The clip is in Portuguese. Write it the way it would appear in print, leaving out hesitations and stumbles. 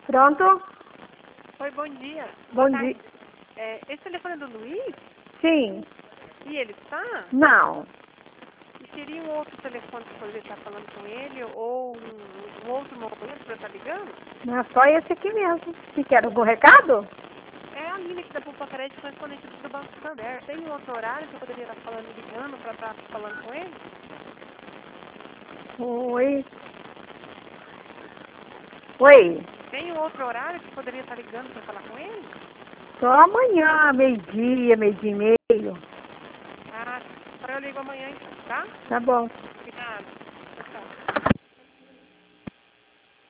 Pronto? Oi, bom dia. Bom Boa dia. tarde. Esse telefone é do Luiz? Sim. E ele está? Não. E seria um outro telefone para poder estar falando com ele? Ou um outro momento para estar ligando? Não é só esse aqui mesmo. Se quer algum recado? É a Aline aqui da Pulpa Crédito, correspondente do Banco Santander. Tem um outro horário que eu poderia estar falando, ligando para estar falando com ele? Oi. Oi. Tem um outro horário que eu poderia estar ligando para falar com ele? Só amanhã, meio-dia, meio-dia e meio. Ah, então eu ligo amanhã, então, tá? Tá bom. Obrigada.